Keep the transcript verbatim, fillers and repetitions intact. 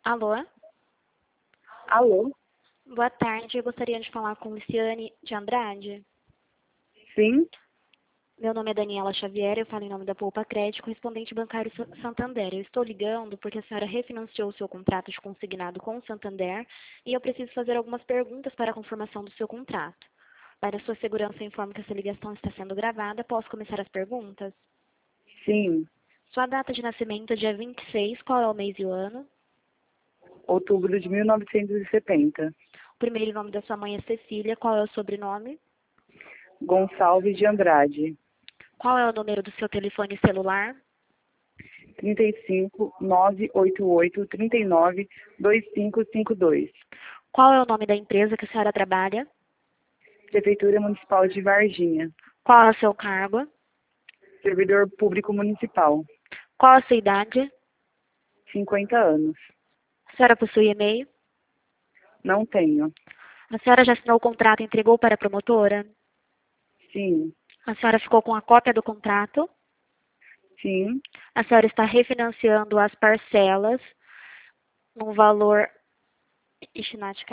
Alô? Alô? Boa tarde, eu gostaria de falar com Luciane de Andrade. Sim? Meu nome é Daniela Xavier, eu falo em nome da Poupa Crédito, correspondente bancário Sa- Santander. Eu estou ligando porque a senhora refinanciou o seu contrato de consignado com o Santander e eu preciso fazer algumas perguntas para a confirmação do seu contrato. Para sua segurança, eu informo que essa ligação está sendo gravada. Posso começar as perguntas? Sim. Sua data de nascimento é dia vinte e seis, qual é o mês e o ano? Outubro de mil novecentos e setenta. O primeiro nome da sua mãe é Cecília, qual é o sobrenome? Gonçalves de Andrade. Qual é o número do seu telefone celular? trinta e cinco, nove oito oito, trinta e nove, vinte e cinco cinquenta e dois. Qual é o nome da empresa que a senhora trabalha? Prefeitura Municipal de Varginha. Qual é o seu cargo? Servidor Público Municipal. Qual a sua idade? cinquenta anos. A senhora possui e-mail? Não tenho. A senhora já assinou o contrato e entregou para a promotora? Sim. A senhora ficou com a cópia do contrato? Sim. A senhora está refinanciando as parcelas no valor... Ixi, Nath,